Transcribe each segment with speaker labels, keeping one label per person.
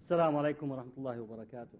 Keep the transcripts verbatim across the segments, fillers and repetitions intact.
Speaker 1: Assalamu alaikum wa rahmatullahi wa barakatuh.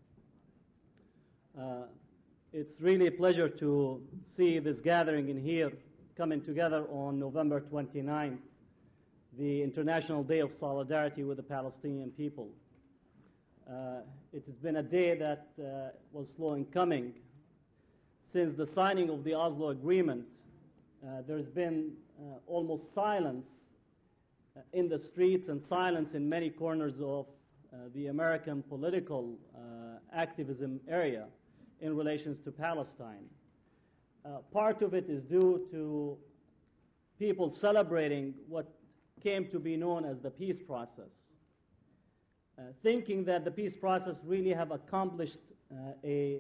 Speaker 1: Uh, it's really a pleasure to see this gathering in here coming together on November twenty-ninth, the International Day of Solidarity with the Palestinian people. Uh, it has been a day that uh, was slow in coming. Since the signing of the Oslo Agreement, uh, there's been uh, almost silence uh, in the streets and silence in many corners of uh, the American political uh, activism area in relations to Palestine. Uh, part of it is due to people celebrating what came to be known as the peace process, uh, thinking that the peace process really have accomplished uh, a,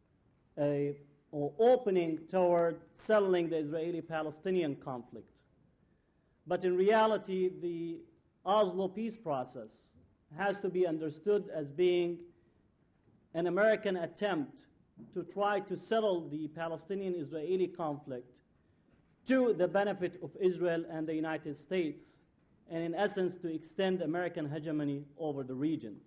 Speaker 1: a or opening toward settling the Israeli-Palestinian conflict. But in reality, the Oslo peace process has to be understood as being an American attempt to try to settle the Palestinian-Israeli conflict to the benefit of Israel and the United States, and in essence to extend American hegemony over the region.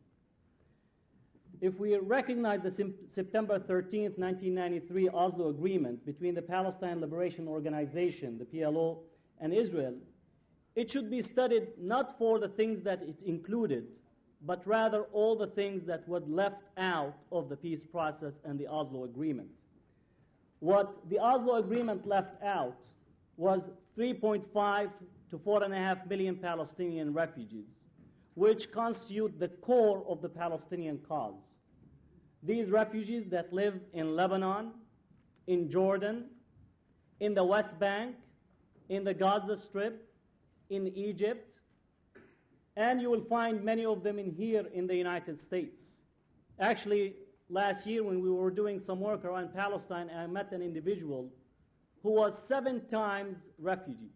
Speaker 1: If we recognize the September thirteenth, nineteen ninety-three Oslo Agreement between the Palestine Liberation Organization, the P L O, and Israel, it should be studied not for the things that it included, but rather all the things that were left out of the peace process and the Oslo Agreement. What the Oslo Agreement left out was three point five to four point five million Palestinian refugees, which constitute the core of the Palestinian cause. These refugees that live in Lebanon, in Jordan, in the West Bank, in the Gaza Strip, in Egypt, and you will find many of them in here in the United States. Actually, last year when we were doing some work around Palestine, I met an individual who was seven times refugee.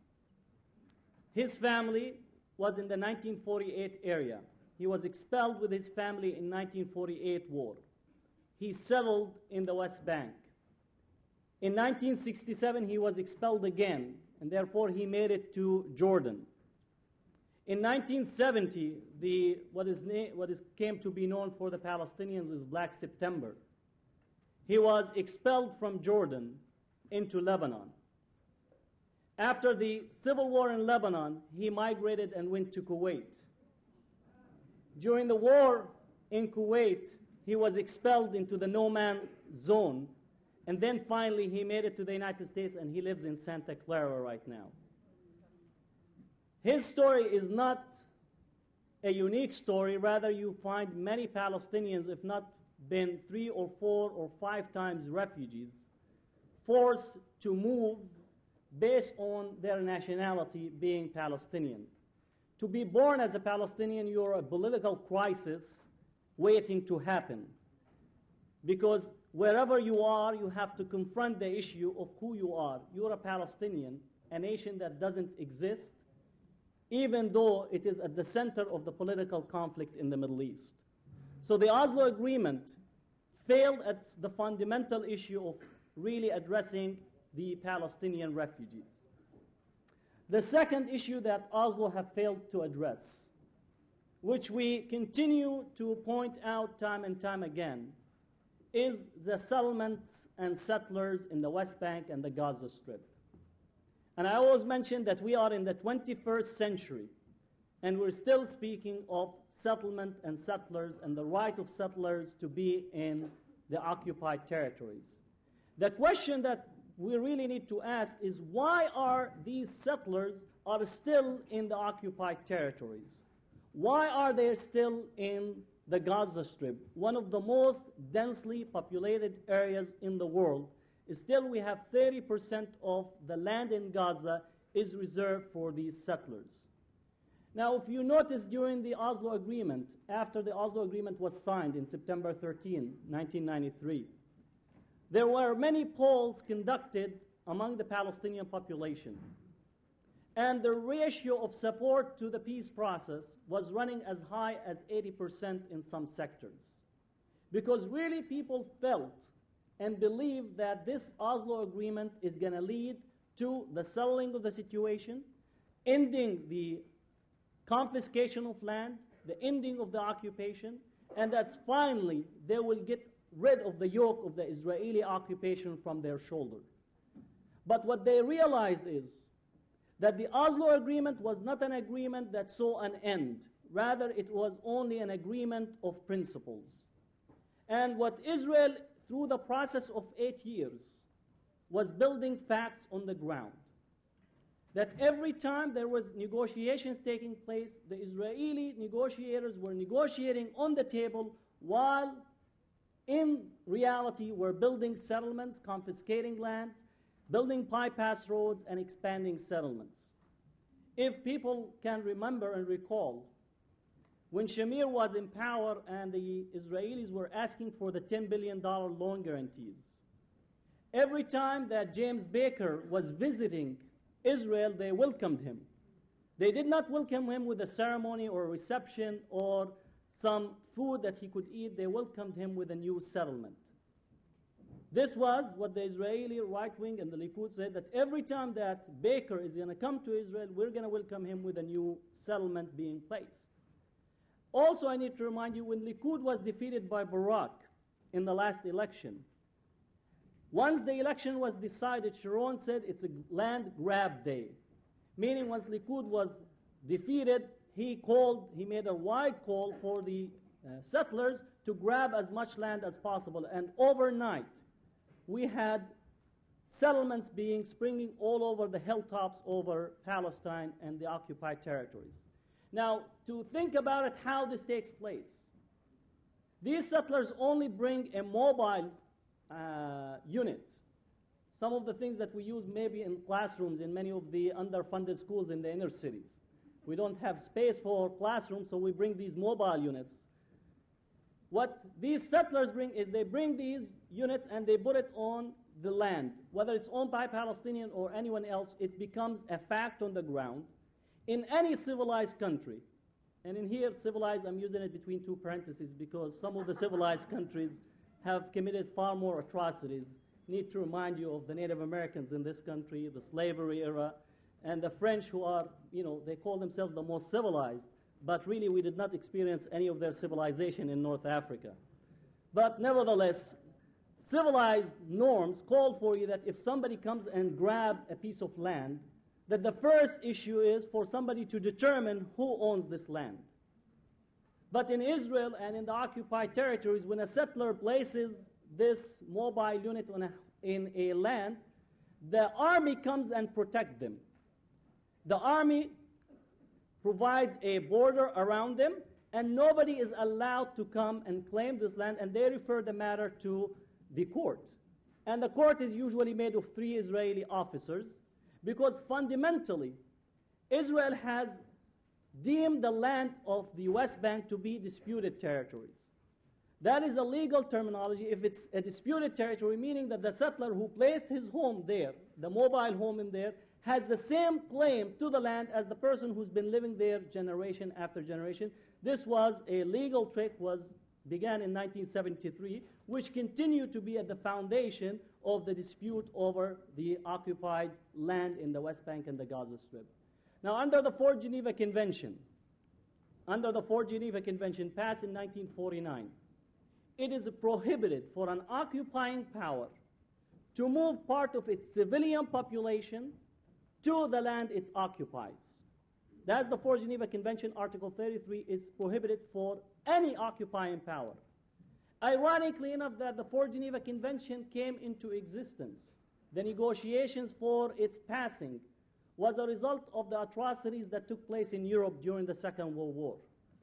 Speaker 1: His family was in the nineteen forty-eight area. He was expelled with his family in nineteen forty-eight war. He settled in the West Bank. In nineteen sixty-seven, he was expelled again, and therefore he made it to Jordan. In nineteen seventy, the, what, is na- what is, came to be known for the Palestinians as Black September. He was expelled from Jordan into Lebanon. After the civil war in Lebanon, he migrated and went to Kuwait. During the war in Kuwait, he was expelled into the no-man zone, and then finally he made it to the United States, and he lives in Santa Clara right now. His story is not a unique story. Rather, you find many Palestinians, if not been three or four or five times refugees, forced to move based on their nationality being Palestinian. To be born as a Palestinian, you're a political crisis waiting to happen. Because wherever you are, you have to confront the issue of who you are. You're a Palestinian, a nation that doesn't exist, even though it is at the center of the political conflict in the Middle East. So the Oslo Agreement failed at the fundamental issue of really addressing the Palestinian refugees. The second issue that Oslo have failed to address, which we continue to point out time and time again, is the settlements and settlers in the West Bank and the Gaza Strip. And I always mention that we are in the twenty-first century, and we're still speaking of settlement and settlers and the right of settlers to be in the occupied territories. The question that we really need to ask is, why are these settlers are still in the occupied territories? Why are they still in the Gaza Strip, one of the most densely populated areas in the world? Still, we have thirty percent of the land in Gaza is reserved for these settlers. Now, if you notice during the Oslo Agreement, after the Oslo Agreement was signed in September thirteenth, nineteen ninety-three, there were many polls conducted among the Palestinian population. And the ratio of support to the peace process was running as high as eighty percent in some sectors. Because really people felt and believed that this Oslo Agreement is going to lead to the settling of the situation, ending the confiscation of land, the ending of the occupation, and that finally they will get rid of the yoke of the Israeli occupation from their shoulder. But what they realized is that the Oslo Agreement was not an agreement that saw an end. Rather, it was only an agreement of principles. And what Israel, through the process of eight years, was building facts on the ground. That every time there was negotiations taking place, the Israeli negotiators were negotiating on the table while in reality were building settlements, confiscating lands, building bypass roads, and expanding settlements. If people can remember and recall, when Shamir was in power and the Israelis were asking for the ten billion dollars loan guarantees, every time that James Baker was visiting Israel, they welcomed him. They did not welcome him with a ceremony or a reception or some food that he could eat. They welcomed him with a new settlement. This was what the Israeli right wing and the Likud said, that every time that Baker is going to come to Israel, we're going to welcome him with a new settlement being placed. Also, I need to remind you, when Likud was defeated by Barak in the last election, once the election was decided, Sharon said it's a land grab day. Meaning once Likud was defeated, he called, he made a wide call for the uh, settlers to grab as much land as possible. And overnight, we had settlements being springing all over the hilltops over Palestine and the occupied territories. Now, to think about it, how this takes place. These settlers only bring a mobile uh, unit. Some of the things that we use maybe in classrooms in many of the underfunded schools in the inner cities. We don't have space for classrooms, so we bring these mobile units. What these settlers bring is they bring these units and they put it on the land. Whether it's owned by Palestinian or anyone else, it becomes a fact on the ground. In any civilized country, and in here civilized, I'm using it between two parentheses because some of the civilized countries have committed far more atrocities. Need to remind you of the Native Americans in this country, the slavery era, and the French who are, you know, they call themselves the most civilized, but really we did not experience any of their civilization in North Africa. But nevertheless, civilized norms call for you that if somebody comes and grabs a piece of land, that the first issue is for somebody to determine who owns this land. But in Israel and in the occupied territories, when a settler places this mobile unit on a, in a land, the army comes and protects them. The army provides a border around them, and nobody is allowed to come and claim this land, and they refer the matter to the court. And the court is usually made of three Israeli officers, because fundamentally, Israel has deemed the land of the West Bank to be disputed territories. That is a legal terminology. If it's a disputed territory, meaning that the settler who placed his home there, the mobile home in there, has the same claim to the land as the person who's been living there generation after generation. This was a legal trick, was began in nineteen seventy-three, which continued to be at the foundation of the dispute over the occupied land in the West Bank and the Gaza Strip. Now, under the Fourth Geneva Convention, under the Fourth Geneva Convention passed in nineteen forty-nine, it is prohibited for an occupying power to move part of its civilian population to the land it occupies. That's the Fourth Geneva Convention, Article thirty-three, is prohibited for any occupying power. Ironically enough, that the Fourth Geneva Convention came into existence, the negotiations for its passing was a result of the atrocities that took place in Europe during the Second World War.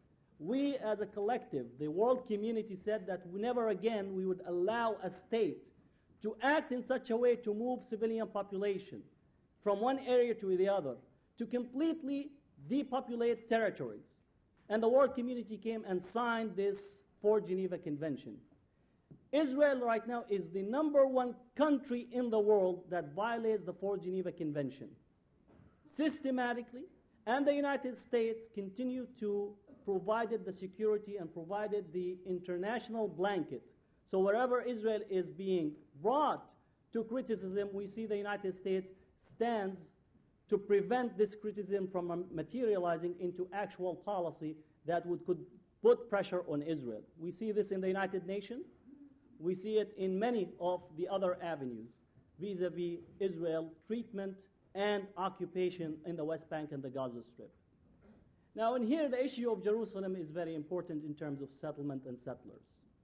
Speaker 1: We as a collective, the world community, said that never again we would allow a state to act in such a way to move civilian population from one area to the other, to completely depopulate territories. And the world community came and signed this Fourth Geneva Convention. Israel right now is the number one country in the world that violates the Fourth Geneva Convention systematically, and the United States continue to provide the security and provided the international blanket. So wherever Israel is being brought to criticism, we see the United States stands to prevent this criticism from materializing into actual policy that would, could put pressure on Israel. We see this in the United Nations. We see it in many of the other avenues vis-a-vis Israel treatment and occupation in the West Bank and the Gaza Strip. Now, in here, the issue of Jerusalem is very important in terms of settlement and settlers.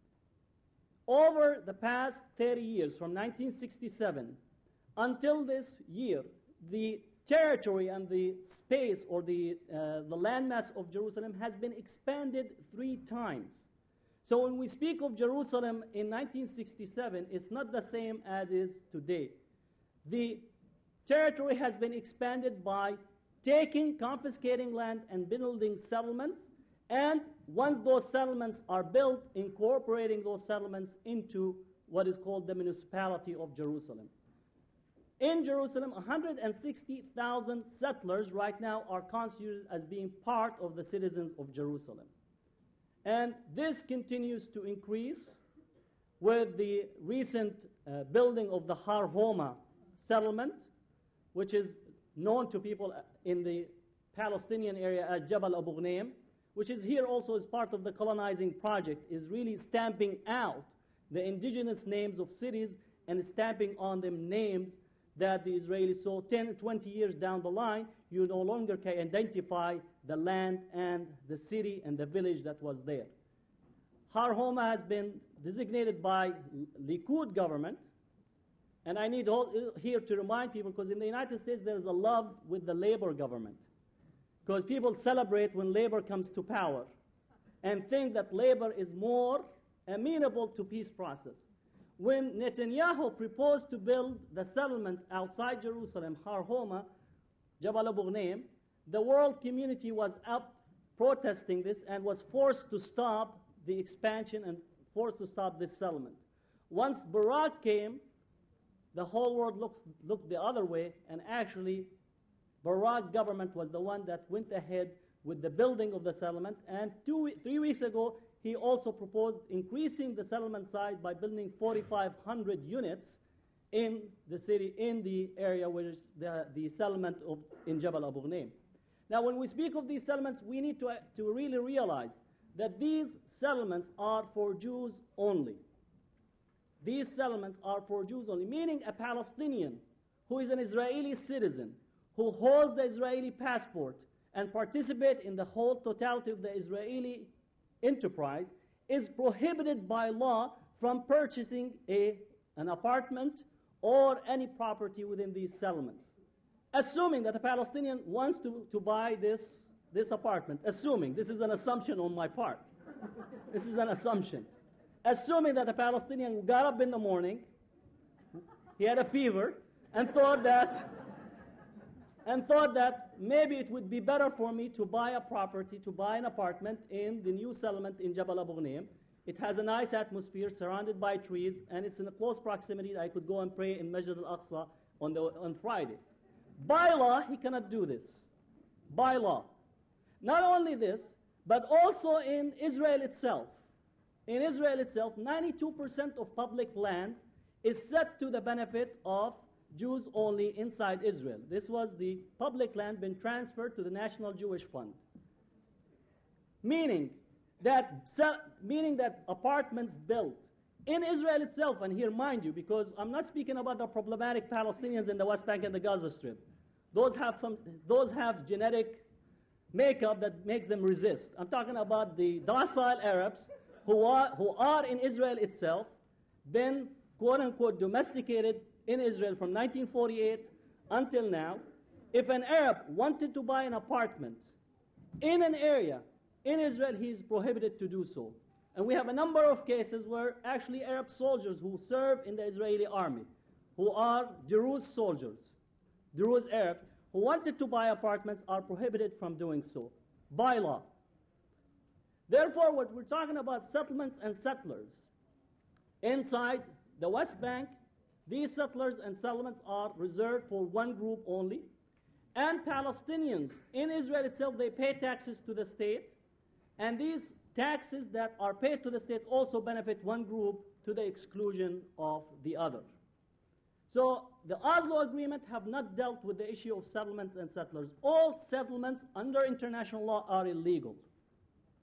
Speaker 1: Over the past thirty years, from nineteen sixty-seven until this year, the territory and the space or the, uh, the landmass of Jerusalem has been expanded three times. So when we speak of Jerusalem in nineteen sixty-seven, it's not the same as is today. The territory has been expanded by taking, confiscating land and building settlements, and once those settlements are built, incorporating those settlements into what is called the municipality of Jerusalem. In Jerusalem, one hundred sixty thousand settlers right now are constituted as being part of the citizens of Jerusalem. And this continues to increase with the recent uh, building of the Har Homa settlement, which is known to people in the Palestinian area as Jabal Abu Ghnaim, which is here also as part of the colonizing project, is really stamping out the indigenous names of cities and stamping on them names that the Israelis, so ten, twenty years down the line, you no longer can identify the land and the city and the village that was there. Har Homa has been designated by Likud government, and I need all, here to remind people, because in the United States there is a love with the labor government, because people celebrate when labor comes to power and think that labor is more amenable to peace process. When Netanyahu proposed to build the settlement outside Jerusalem, Har Homa, Jabal Abu Ghnaim, the world community was up protesting this and was forced to stop the expansion and forced to stop this settlement. Once Barak came, the whole world looks, looked the other way, and actually Barak government was the one that went ahead with the building of the settlement, and two, three weeks ago, he also proposed increasing the settlement size by building forty-five hundred units in the city, in the area where is the, the settlement of, in Jabal Abu Ghnaim. Now, when we speak of these settlements, we need to, to really realize that these settlements are for Jews only. These settlements are for Jews only, meaning a Palestinian who is an Israeli citizen, who holds the Israeli passport and participate in the whole totality of the Israeli enterprise, is prohibited by law from purchasing a, an apartment or any property within these settlements. Assuming that a Palestinian wants to, to buy this, this apartment, assuming, this is an assumption on my part, this is an assumption, assuming that a Palestinian got up in the morning, he had a fever, and thought that and thought that maybe it would be better for me to buy a property, to buy an apartment in the new settlement in Jabal Abu Ghnaim. It has a nice atmosphere, surrounded by trees, and it's in a close proximity that I could go and pray in Masjid al-Aqsa on, the, on Friday. By law, he cannot do this. By law. Not only this, but also in Israel itself. In Israel itself, ninety-two percent of public land is set to the benefit of Jews only inside Israel. This was the public land been transferred to the National Jewish Fund. Meaning that, meaning that apartments built in Israel itself, and here mind you, because I'm not speaking about the problematic Palestinians in the West Bank and the Gaza Strip. Those have, some, those have genetic makeup that makes them resist. I'm talking about the docile Arabs who are, who are in Israel itself, been quote-unquote domesticated in Israel from nineteen forty-eight until now. If an Arab wanted to buy an apartment in an area in Israel, he is prohibited to do so. And we have a number of cases where actually Arab soldiers who serve in the Israeli army, who are Druze soldiers, Druze Arabs, who wanted to buy apartments are prohibited from doing so by law. Therefore, what we're talking about, settlements and settlers. Inside the West Bank, these settlers and settlements are reserved for one group only. And Palestinians in Israel itself, they pay taxes to the state. And these taxes that are paid to the state also benefit one group to the exclusion of the other. So the Oslo Agreement have not dealt with the issue of settlements and settlers. All settlements under international law are illegal.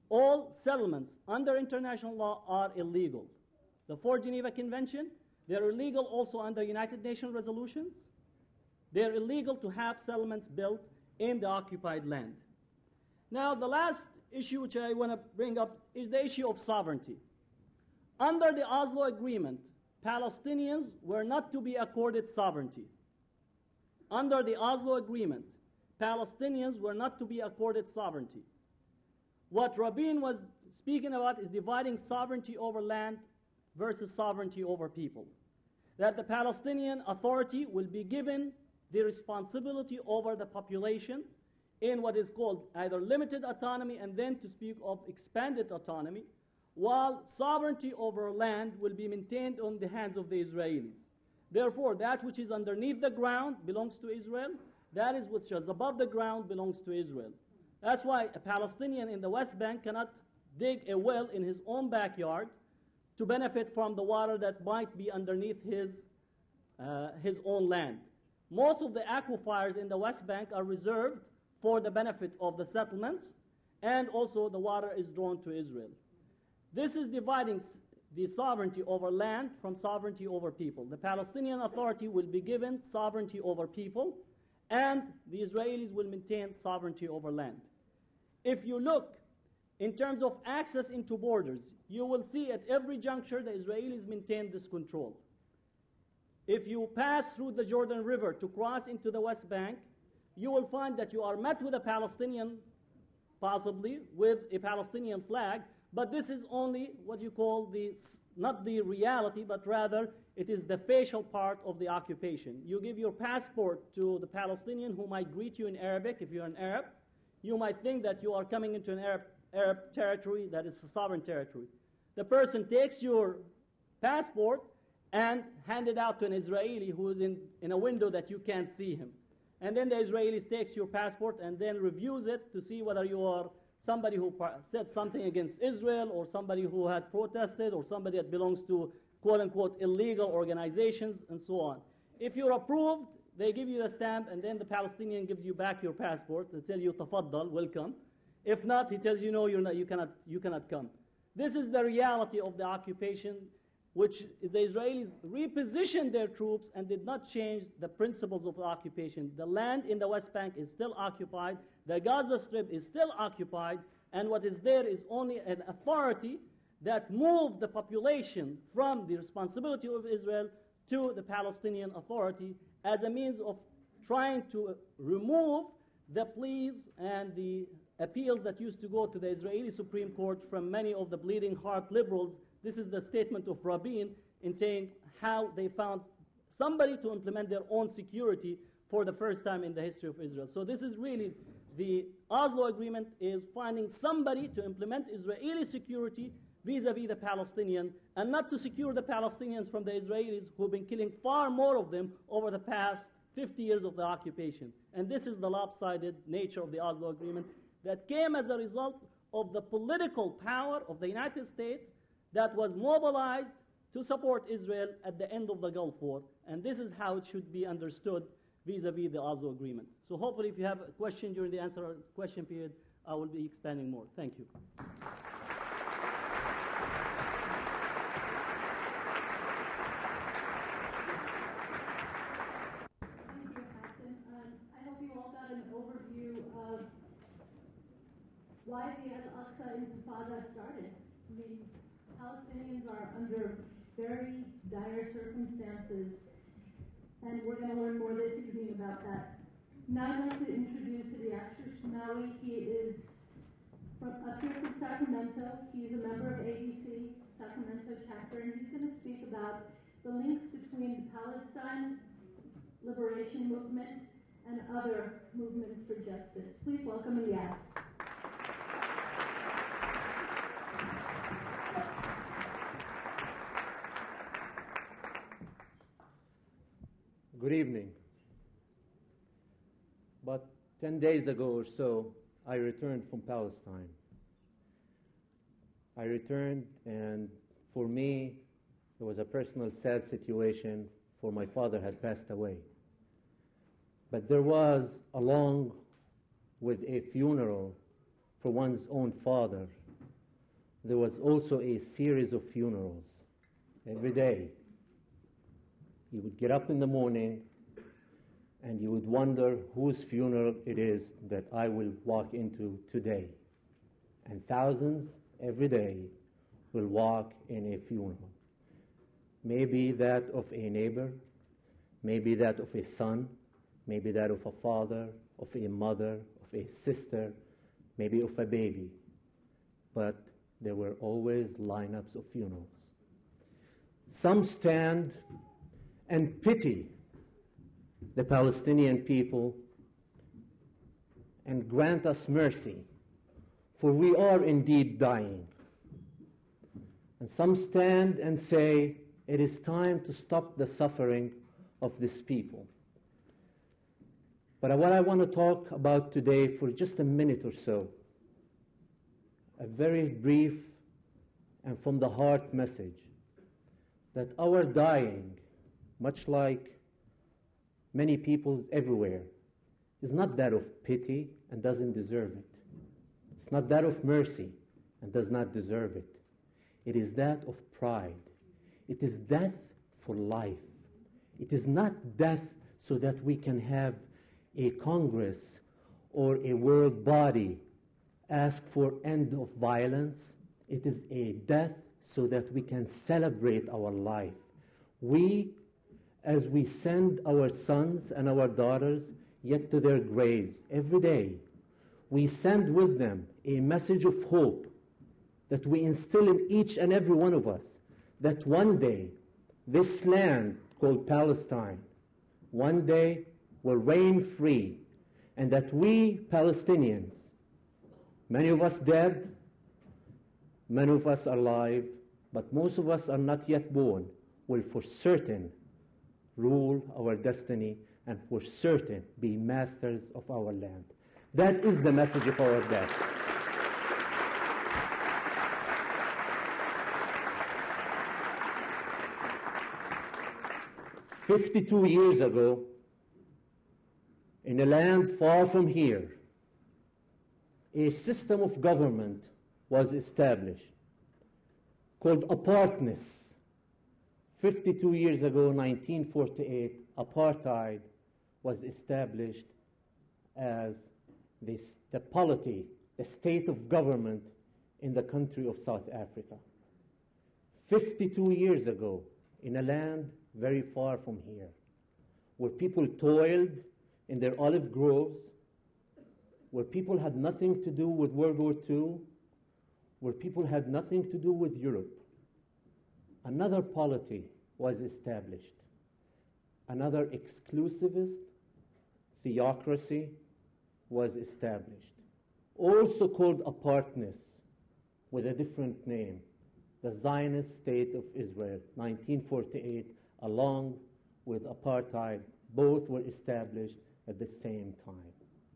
Speaker 1: all settlements under international law are illegal. The Fourth Geneva Convention, they're illegal also under United Nations resolutions. They're illegal to have settlements built in the occupied land. Now, the last issue which I want to bring up is the issue of sovereignty. Under the Oslo Agreement, Palestinians were not to be accorded sovereignty. Under the Oslo Agreement, Palestinians were not to be accorded sovereignty. What Rabin was speaking about is dividing sovereignty over land versus sovereignty over people. That the Palestinian Authority will be given the responsibility over the population in what is called either limited autonomy and then to speak of expanded autonomy, while sovereignty over land will be maintained on the hands of the Israelis. Therefore, that which is underneath the ground belongs to Israel. That is which is above the ground belongs to Israel. That's why a Palestinian in the West Bank cannot dig a well in his own backyard to benefit from the water that might be underneath his, uh, his own land. Most of the aquifers in the West Bank are reserved for the benefit of the settlements, and also the water is drawn to Israel. This is dividing the sovereignty over land from sovereignty over people. The Palestinian Authority will be given sovereignty over people, and the Israelis will maintain sovereignty over land. If you look in terms of access into borders, you will see at every juncture the Israelis maintain this control. If you pass through the Jordan River to cross into the West Bank, you will find that you are met with a Palestinian, possibly with a Palestinian flag, but this is only what you call the, not the reality, but rather it is the facial part of the occupation. You give your passport to the Palestinian who might greet you in Arabic if you're an Arab. You might think that you are coming into an Arab, Arab territory that is a sovereign territory. The person takes your passport and hand it out to an Israeli who is in, in a window that you can't see him. And then the Israelis takes your passport and then reviews it to see whether you are somebody who said something against Israel, or somebody who had protested, or somebody that belongs to quote-unquote illegal organizations, and so on. If you're approved, they give you the stamp, and then the Palestinian gives you back your passport. They tell you, tafaddal, welcome. If not, he tells you, no, you're not, you, cannot, you cannot come. This is the reality of the occupation, which the Israelis repositioned their troops and did not change the principles of the occupation. The land in the West Bank is still occupied, the Gaza Strip is still occupied, and what is there is only an authority that moved the population from the responsibility of Israel to the Palestinian Authority as a means of trying to remove the pleas and the appeals that used to go to the Israeli Supreme Court from many of the bleeding heart liberals. This is the statement of Rabin in saying how they found somebody to implement their own security for the first time in the history of Israel. So this is really, the Oslo Agreement is finding somebody to implement Israeli security vis-a-vis the Palestinian, and not to secure the Palestinians from the Israelis who have been killing far more of them over the past fifty years of the occupation. And this is the lopsided nature of the Oslo Agreement that came as a result of the political power of the United States that was mobilized to support Israel at the end of the Gulf War. And this is how it should be understood vis-a-vis the Oslo Agreement. So hopefully if you have a question during the answer question period, I will be expanding more. Thank you.
Speaker 2: Thank you, Captain. Um, I hope you all got an overview of why the Al-Aqsa Intifada started. I mean, Palestinians are under very dire circumstances, and we're going to learn more this evening about that. Now I'd like to introduce Ilyas Shnawi. He is from, up here from Sacramento. He's a member of A B C Sacramento chapter, and he's going to speak about the links between the Palestine liberation movement and other movements for justice. Please welcome Ilyas.
Speaker 3: Good evening. About ten days ago or so, I returned from Palestine. I returned, and for me, it was a personal sad situation, for my father had passed away. But there was, along with a funeral for one's own father, there was also a series of funerals every day. You would get up in the morning and you would wonder whose funeral it is that I will walk into today. And thousands every day will walk in a funeral. Maybe that of a neighbor, maybe that of a son, maybe that of a father, of a mother, of a sister, maybe of a baby. But there were always lineups of funerals. Some stand and pity the Palestinian people and grant us mercy, for we are indeed dying. And some stand and say, it is time to stop the suffering of this people. But what I want to talk about today for just a minute or so, a very brief and from the heart message, that our dying, much like many people's everywhere, is not that of pity and doesn't deserve it. It's not that of mercy and does not deserve it. It is that of pride. It is death for life. It is not death so that we can have a Congress or a world body ask for end of violence. It is a death so that we can celebrate our life. We, as we send our sons and our daughters yet to their graves every day, we send with them a message of hope that we instill in each and every one of us, that one day this land called Palestine, one day will reign free, and that we Palestinians, many of us dead, many of us alive, but most of us are not yet born, will for certain rule our destiny and for certain be masters of our land. That is the message of our death. Fifty-two years ago, in a land far from here, a system of government was established called apartness. fifty-two years ago, nineteen forty-eight, apartheid was established as this, the polity, the state of government in the country of South Africa. fifty-two years ago, in a land very far from here, where people toiled in their olive groves, where people had nothing to do with World War Two, where people had nothing to do with Europe, another polity was established. Another exclusivist theocracy was established, also called apartness, with a different name, the Zionist State of Israel, nineteen forty-eight, along with apartheid, both were established at the same time.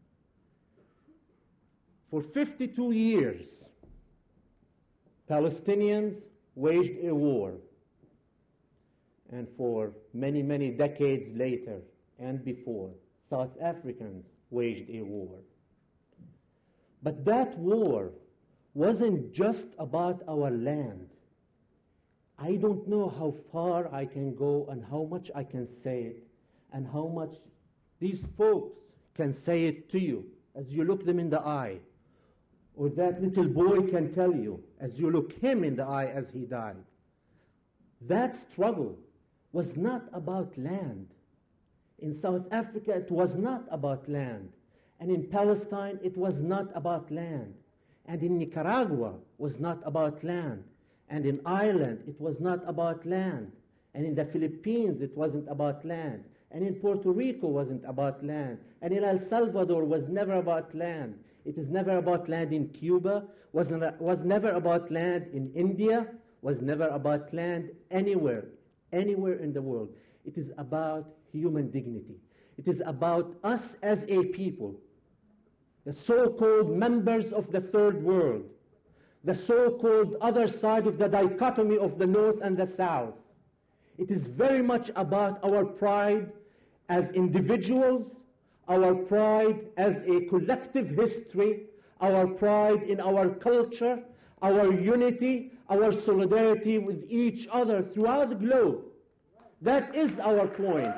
Speaker 3: For fifty-two years, Palestinians waged a war, and for many, many decades later and before, South Africans waged a war. But that war wasn't just about our land. I don't know how far I can go and how much I can say it and how much these folks can say it to you as you look them in the eye, or that little boy can tell you as you look him in the eye as he died. That struggle was not about land. In South Africa, it was not about land. And in Palestine, it was not about land. And in Nicaragua, was not about land. And in Ireland, it was not about land. And in the Philippines, it wasn't about land. And in Puerto Rico, wasn't about land. And in El Salvador, was never about land. It is never about land in Cuba, wasn't, was never about land in India, was never about land anywhere, anywhere in the world. It is about human dignity. It is about us as a people, the so-called members of the third world, the so-called other side of the dichotomy of the North and the South. It is very much about our pride as individuals, our pride as a collective history, our pride in our culture, our unity, our solidarity with each other throughout the globe. That is our point.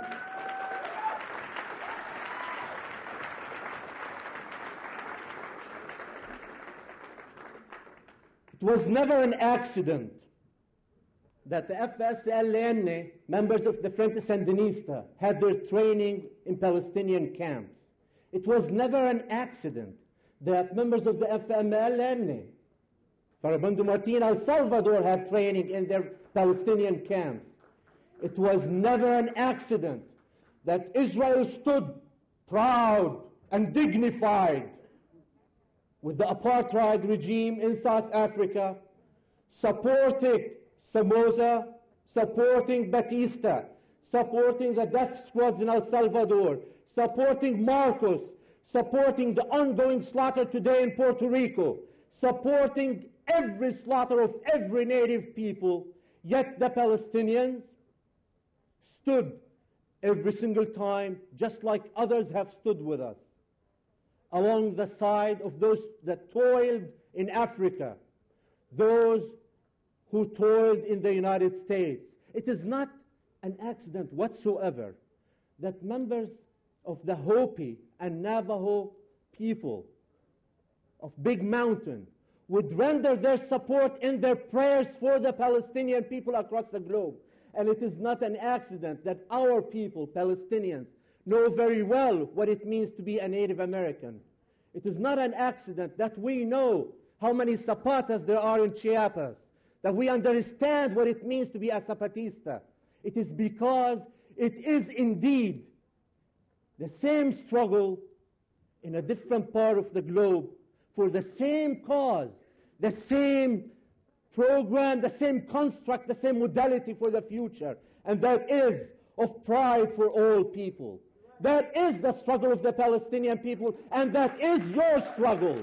Speaker 3: It was never an accident that the F S L N, members of the Frente Sandinista, had their training in Palestinian camps. It was never an accident that members of the F M L N, Farabundo Martin, El Salvador, had training in their Palestinian camps. It was never an accident that Israel stood proud and dignified with the apartheid regime in South Africa, supporting Somoza, supporting Batista, supporting the death squads in El Salvador, supporting Marcos, supporting the ongoing slaughter today in Puerto Rico, supporting every slaughter of every native people, yet the Palestinians stood every single time, just like others have stood with us, along the side of those that toiled in Africa, those who toiled in the United States. It is not an accident whatsoever that members of the Hopi and Navajo people of Big Mountain would render their support in their prayers for the Palestinian people across the globe. And it is not an accident that our people, Palestinians, know very well what it means to be a Native American. It is not an accident that we know how many Zapatas there are in Chiapas, that we understand what it means to be a Zapatista. It is because it is indeed the same struggle in a different part of the globe for the same cause, the same program, the same construct, the same modality for the future, and that is of pride for all people. That is the struggle of the Palestinian people, and that is your struggle.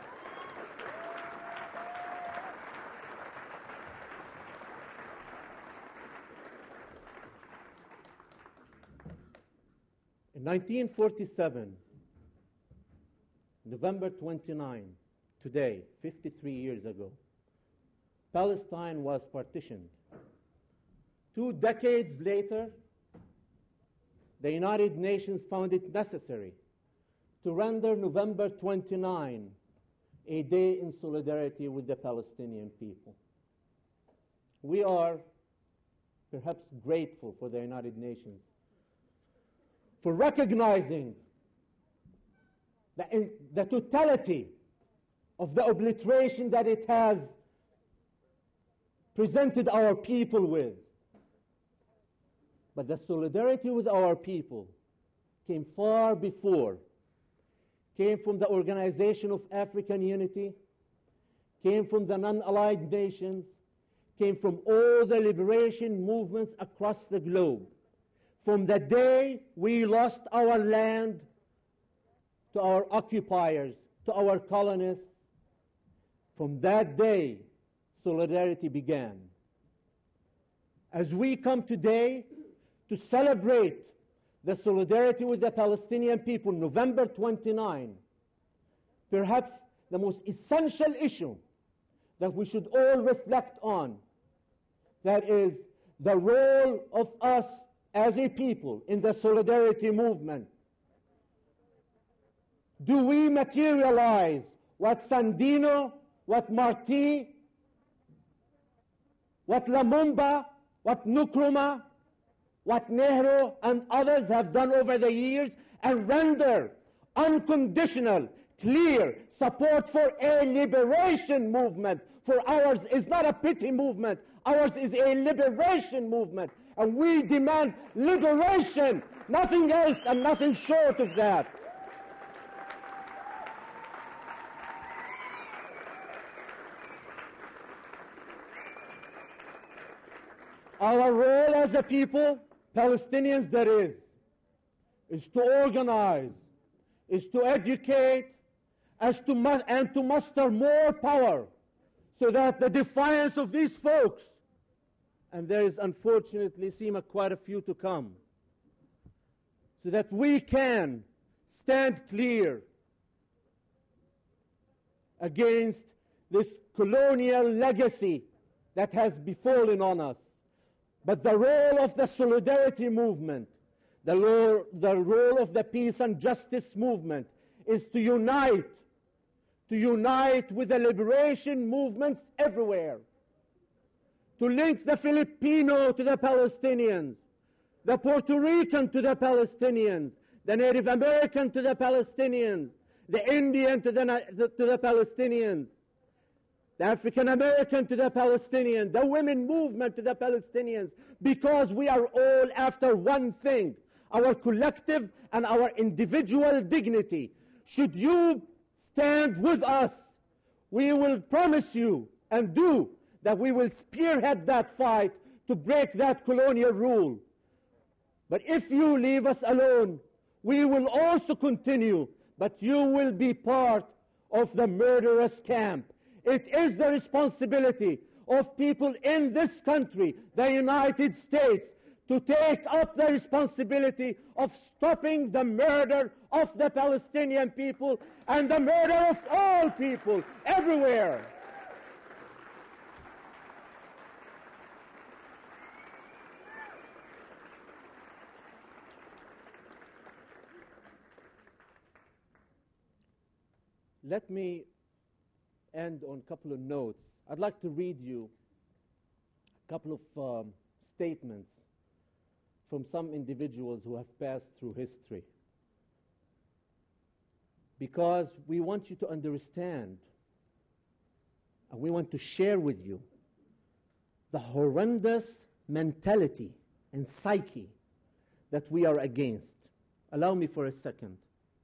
Speaker 3: In nineteen forty-seven, November twenty-ninth, today, fifty-three years ago, Palestine was partitioned. Two decades later, the United Nations found it necessary to render November twenty-ninth a day in solidarity with the Palestinian people. We are perhaps grateful for the United Nations for recognizing the, in, the totality of the obliteration that it has presented our people with. But the solidarity with our people came far before, came from the Organization of African Unity, came from the non-allied nations, came from all the liberation movements across the globe. From the day we lost our land to our occupiers, to our colonists, from that day, solidarity began. As we come today to celebrate the solidarity with the Palestinian people, November twenty-ninth, perhaps the most essential issue that we should all reflect on, that is the role of us as a people in the solidarity movement. Do we materialize what Sandino, what Marti, what Lumumba, what Nkrumah, what Nehru and others have done over the years, and render unconditional, clear support for a liberation movement? For ours is not a pity movement. Ours is a liberation movement. And we demand liberation, nothing else and nothing short of that. Our role as a people, Palestinians that is, is to organize, is to educate, as to mu- and to muster more power so that the defiance of these folks, and there is unfortunately seem a quite a few to come, so that we can stand clear against this colonial legacy that has befallen on us. But the role of the solidarity movement, the role, the role of the peace and justice movement is to unite, to unite with the liberation movements everywhere, to link the Filipino to the Palestinians, the Puerto Rican to the Palestinians, the Native American to the Palestinians, the Indian to the, to the Palestinians, the African American to the Palestinians, the women movement to the Palestinians, because we are all after one thing, our collective and our individual dignity. Should you stand with us, we will promise you and do that we will spearhead that fight to break that colonial rule. But if you leave us alone, we will also continue, but you will be part of the murderous camp. It is the responsibility of people in this country, the United States, to take up the responsibility of stopping the murder of the Palestinian people and the murder of all people everywhere. Let me end on a couple of notes. I'd like to read you a couple of um, statements from some individuals who have passed through history, because we want you to understand and we want to share with you the horrendous mentality and psyche that we are against. Allow me for a second.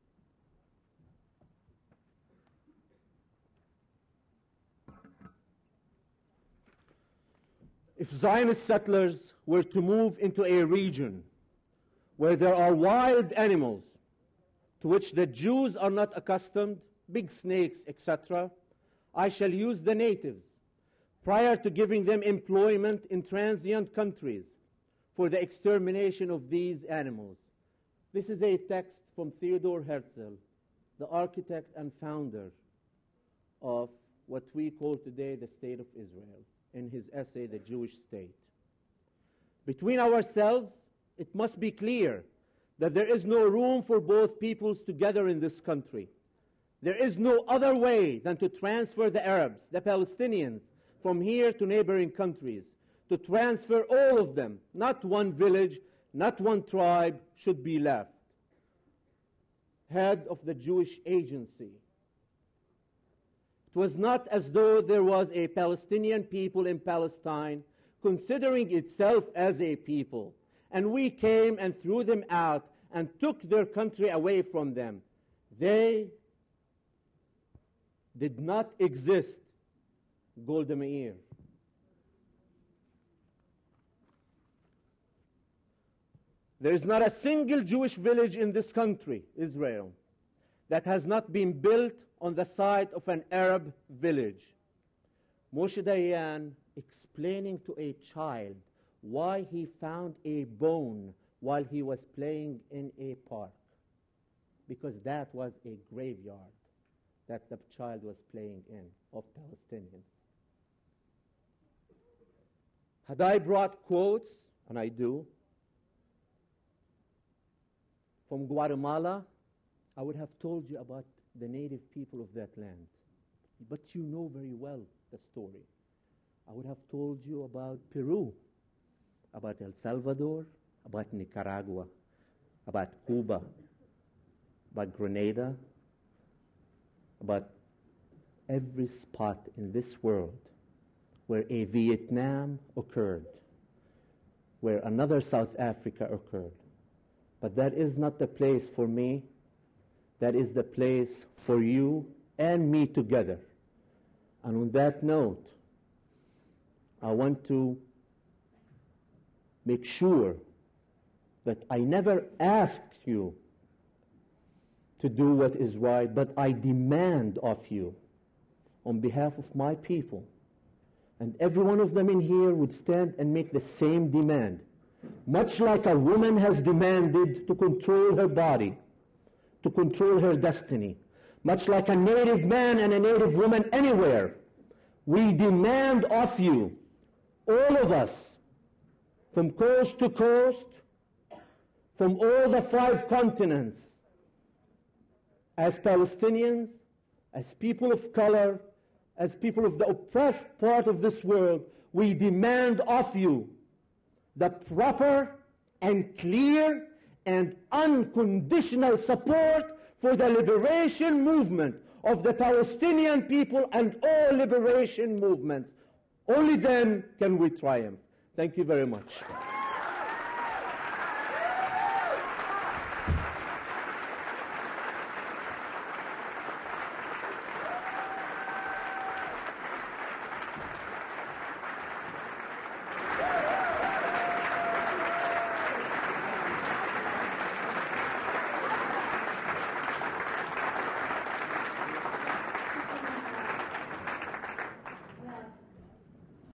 Speaker 3: If Zionist settlers were to move into a region where there are wild animals to which the Jews are not accustomed, big snakes, et cetera, I shall use the natives prior to giving them employment in transient countries for the extermination of these animals. This is a text from Theodor Herzl, the architect and founder of what we call today the State of Israel, in his essay, The Jewish State. Between ourselves, it must be clear that there is no room for both peoples together in this country. There is no other way than to transfer the Arabs, the Palestinians, from here to neighboring countries, to transfer all of them. Not one village, not one tribe should be left. Head of the Jewish Agency. It was not as though there was a Palestinian people in Palestine considering itself as a people, and we came and threw them out and took their country away from them. They did not exist. Golda Meir. There is not a single Jewish village in this country, Israel, that has not been built on the site of an Arab village. Moshe Dayan explaining to a child why he found a bone while he was playing in a park, because that was a graveyard that the child was playing in of Palestinians. Had I brought quotes, and I do, from Guatemala, I would have told you about the native people of that land. But you know very well the story. I would have told you about Peru, about El Salvador, about Nicaragua, about Cuba, about Grenada, about every spot in this world where a Vietnam occurred, where another South Africa occurred. But that is not the place for me. That is the place for you and me together. And on that note, I want to make sure that I never asked you to do what is right, but I demand of you on behalf of my people. And every one of them in here would stand and make the same demand. Much like a woman has demanded to control her body, to control her destiny. Much like a native man and a native woman anywhere we demand of you, all of us, from coast to coast, from all the five continents, as Palestinians, as people of color, as people of the oppressed part of this world, we demand of you the proper and clear and unconditional support for the liberation movement of the Palestinian people and all liberation movements. Only then can we triumph. Thank you very much.